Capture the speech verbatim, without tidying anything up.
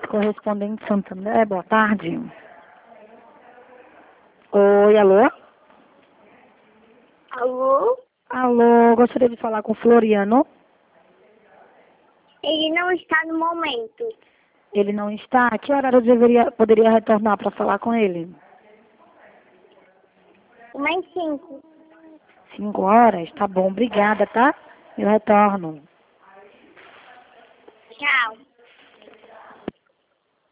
correspondente Santander, boa tarde. Oi, alô? Alô? Alô, gostaria de falar com o Floriano. Ele não está no momento. Ele não está? A que horário eu deveria, poderia retornar para falar com ele? Mais cinco. Cinco horas? Tá bom, obrigada, tá? Eu retorno. Tchau.